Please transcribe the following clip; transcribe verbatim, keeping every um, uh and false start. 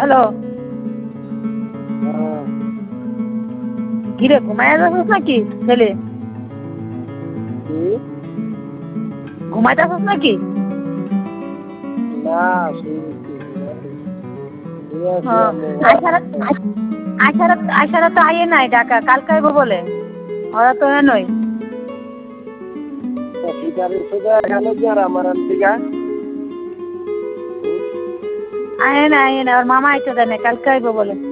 hello কিরে ঘুমায় যাচ্ছিস নাকি ছেলে ঘুমাইতেছিস নাকি আশারা তো আইয়ে নাই ঢাকা কালকে আইব বলে ওরা তো নয় আয়ে না আয়ে না ওর মামা আইতে দেয় না কালকে আইব বলে